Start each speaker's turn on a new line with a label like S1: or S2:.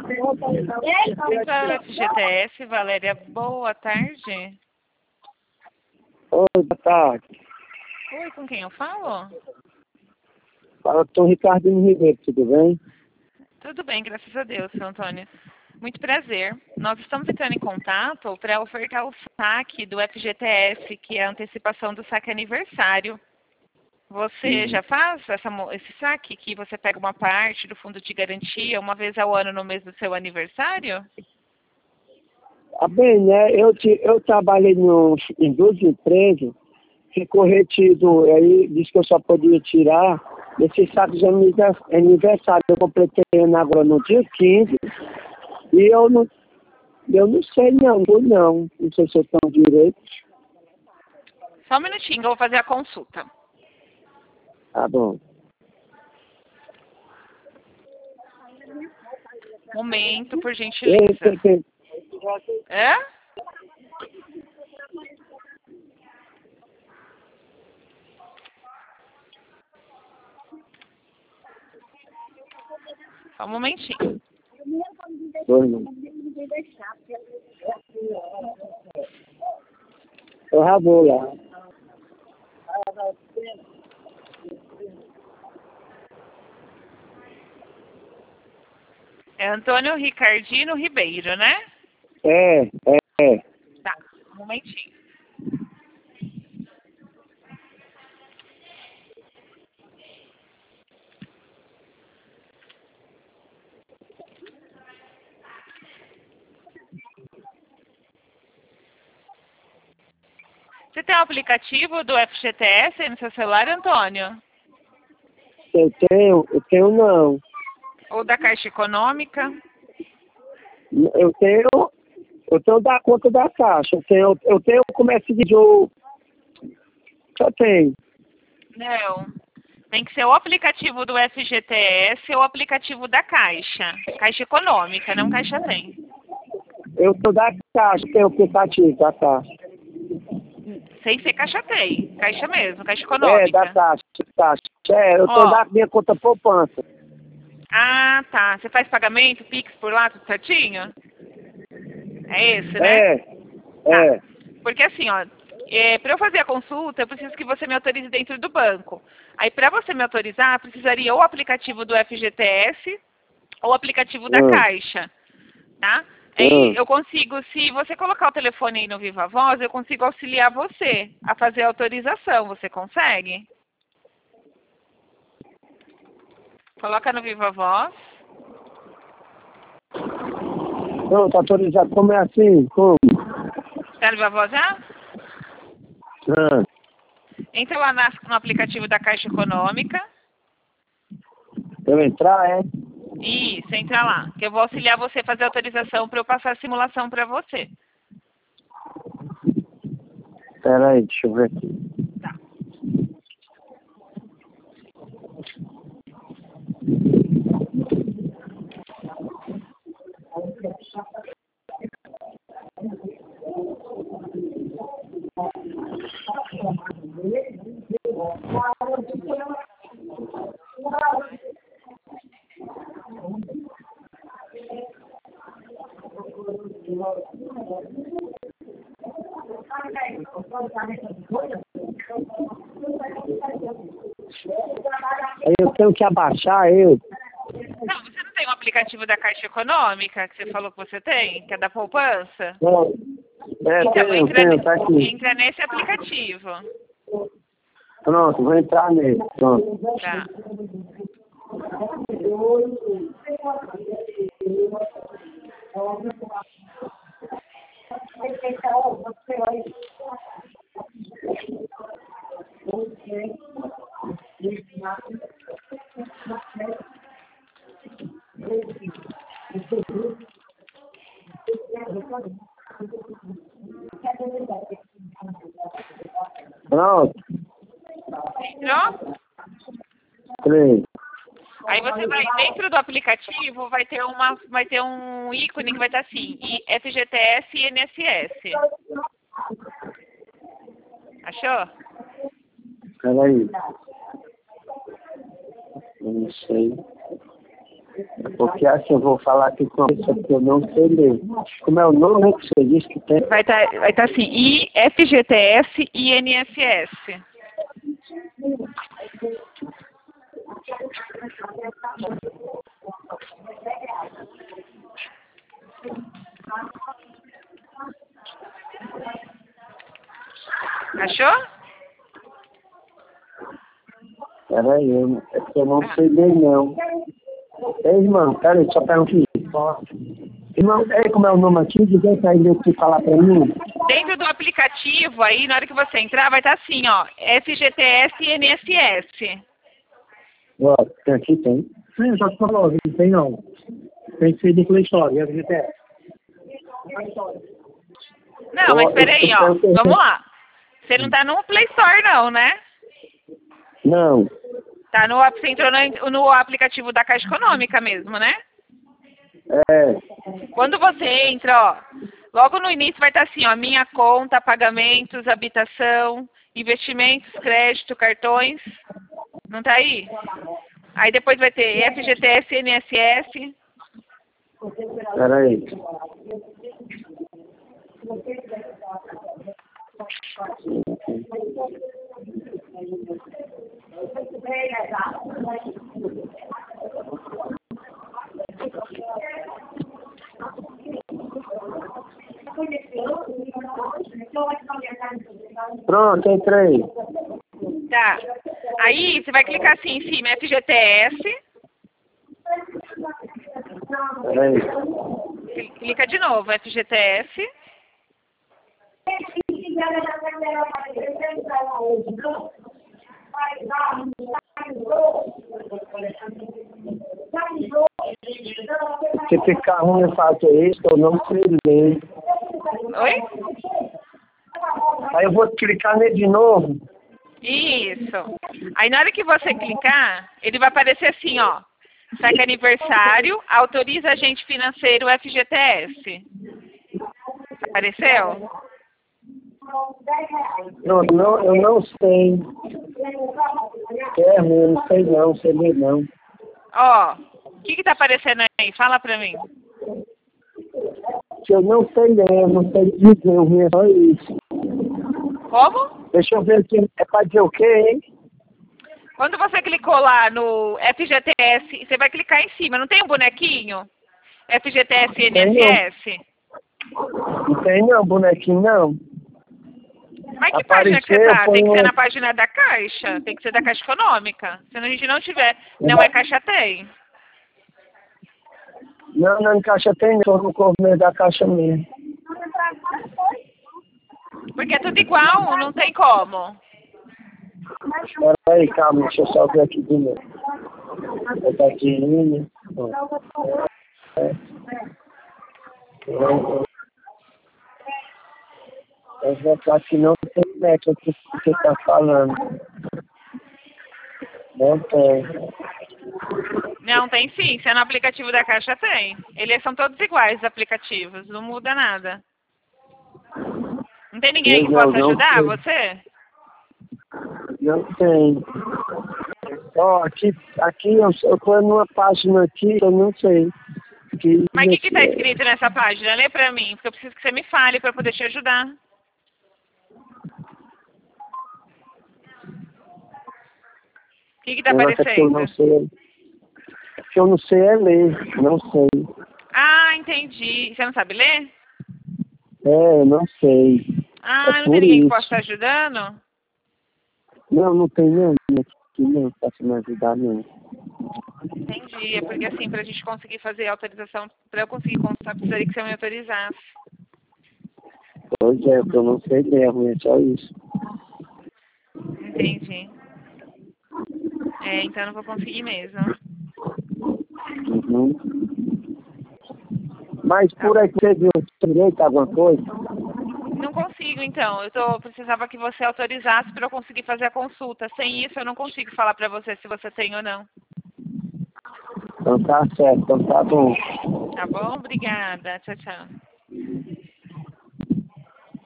S1: Central FGTS, Valéria, boa tarde.
S2: Oi, boa tarde.
S1: Oi, com quem eu falo?
S2: Fala com o Ricardinho Ribeiro, tudo bem?
S1: Tudo bem, graças a Deus, seu Antônio. Muito prazer. Nós estamos entrando em contato para ofertar o saque do FGTS, que é a antecipação do saque aniversário. Você já faz esse saque, que você pega uma parte do fundo de garantia uma vez ao ano no mês do seu aniversário?
S2: Tá bem, né? Eu trabalhei em duas empresas, ficou retido, aí disse que eu só podia tirar esses sacos de aniversário. Eu completei agora no dia 15 e eu não sei não sei se eu tenho direito.
S1: Só um minutinho, eu vou fazer a consulta.
S2: Tá bom.
S1: Momento, por gentileza. É? Só um momentinho.
S2: Eu já vou lá.
S1: É Antônio Ricardino Ribeiro, né?
S2: É.
S1: Tá, um momentinho. Você tem o aplicativo do FGTS aí no seu celular, Antônio?
S2: Eu tenho não.
S1: Ou da Caixa Econômica?
S2: Eu tenho da conta da Caixa. Eu tenho o comércio de jogo. Só tenho.
S1: Não. Tem que ser o aplicativo do FGTS ou o aplicativo da Caixa. Caixa Econômica, não Caixa Tem.
S2: Eu sou da Caixa, tenho o aplicativo da Caixa.
S1: Sem ser Caixa Tem. Caixa mesmo, Caixa
S2: É,
S1: Econômica.
S2: da Caixa. Eu tenho da minha conta poupança.
S1: Ah, tá. Você faz pagamento, Pix por lá, tudo certinho? É esse, né?
S2: É.
S1: Porque assim, ó, para eu fazer a consulta, eu preciso que você me autorize dentro do banco. Aí, para você me autorizar, precisaria ou o aplicativo do FGTS ou o aplicativo da Caixa, tá? Aí eu consigo, se você colocar o telefone aí no Viva Voz, eu consigo auxiliar você a fazer a autorização. Você consegue? Coloca no Viva Voz.
S2: Não, tá autorizado. Como é assim? Como?
S1: Tá no Viva Voz já? Entra lá no aplicativo da Caixa Econômica.
S2: Eu entrar, é?
S1: Isso, entra lá. Que eu vou auxiliar você a fazer a autorização para eu passar a simulação para você.
S2: Espera aí, deixa eu ver aqui.
S1: Tá.
S2: Aí eu tenho que abaixar eu.
S1: Não, você não tem o aplicativo da Caixa Econômica que você falou que você tem, que é da poupança?
S2: Não.
S1: Então,
S2: Tenho, tá aqui.
S1: entra nesse aplicativo.
S2: Pronto, vou entrar nele. Pronto.
S1: Tá.
S2: Pronto.
S1: Entrou?
S2: 3.
S1: Aí você vai dentro do aplicativo, vai ter um ícone que vai estar assim, FGTS e INSS. Achou?
S2: Espera aí. Eu não sei. Porque assim, eu vou falar aqui com a pessoa que eu não sei ler. Como é o nome que você disse que tem?
S1: Vai tá assim, FGTS e INSS. Achou?
S2: Peraí, é que eu não sei ler não. Ei, irmão, peraí, só perguntar aqui. Irmão, como é o nome aqui? Diz aí pra ele que falar pra mim.
S1: Dentro do aplicativo, aí, na hora que você entrar, vai estar assim, ó, FGTS e INSS.
S2: Ó, tem aqui, tem.
S3: Sim, só que falou, não tem não. Tem que ser do Play Store, é FGTS.
S1: Não, mas peraí, ó, vamos lá. Você não tá no Play Store, não, né?
S2: Não.
S1: Tá no, você entrou no aplicativo da Caixa Econômica mesmo, né?
S2: É.
S1: Quando você entra, ó, logo no início vai estar assim, ó, minha conta, pagamentos, habitação, investimentos, crédito, cartões. Não tá aí? Aí depois vai ter FGTS, INSS.
S2: Peraí. Pronto, entrei.
S1: Tá. Aí você vai clicar assim em cima, FGTS.
S2: Peraí.
S1: Clica de novo, FGTS.
S2: Se ficar ruim eu faço isso, eu não sei ler.
S1: Oi?
S2: Aí eu vou clicar nele de novo.
S1: Isso. Aí na hora que você clicar, ele vai aparecer assim, ó. Saque aniversário, autoriza agente financeiro FGTS. Apareceu?
S2: Não, eu não sei. Eu não sei não, sei ler não.
S1: Ó, o que tá aparecendo aí? Fala pra mim.
S2: Eu não sei ler, eu não sei dizer, o ruim é só isso.
S1: Como?
S2: Deixa eu ver aqui, é pra dizer o quê, hein?
S1: Quando você clicou lá no FGTS, você vai clicar em cima, não tem um bonequinho? FGTS e INSS?
S2: Não tem não, bonequinho não.
S1: Mas que página que você tá? Tem que ser na página da Caixa, tem que ser da Caixa Econômica. Se a gente não tiver, não é Caixa Tem.
S2: Não, não, em Caixa tem, não, no começo da Caixa mesmo.
S1: Porque é tudo igual, não tem como.
S2: Peraí, calma, deixa eu só ver aqui de novo. Botar aqui em linha. Eu vou botar aqui, não tem net aqui que você tá falando. Não tem.
S1: Não, tem sim. Se é no aplicativo da Caixa, tem. Eles são todos iguais, os aplicativos. Não muda nada. Não tem ninguém que possa ajudar você?
S2: Não tem. Ó, aqui eu tô numa página aqui, eu não sei.
S1: Mas o que tá escrito nessa página? Lê pra mim, porque eu preciso que você me fale pra eu poder te ajudar. O que tá aparecendo?
S2: Eu não sei é ler, não sei.
S1: Ah, entendi. Você não sabe ler?
S2: É, eu não sei.
S1: Ah, não tem ninguém que possa estar ajudando?
S2: Não tem não. Aqui não posso me ajudar, não.
S1: Entendi. É porque assim, pra gente conseguir fazer a autorização, pra eu conseguir consultar, precisaria que você me autorizasse.
S2: Pois é, eu não sei mesmo, é só isso.
S1: Entendi. É, então eu não vou conseguir mesmo.
S2: Uhum. Mas por aí você viu direito alguma coisa?
S1: Não consigo, então. Precisava que você autorizasse para eu conseguir fazer a consulta. Sem isso, eu não consigo falar para você se você tem ou não.
S2: Então tá certo, então tá bom.
S1: Tá bom? Obrigada. Tchau, tchau.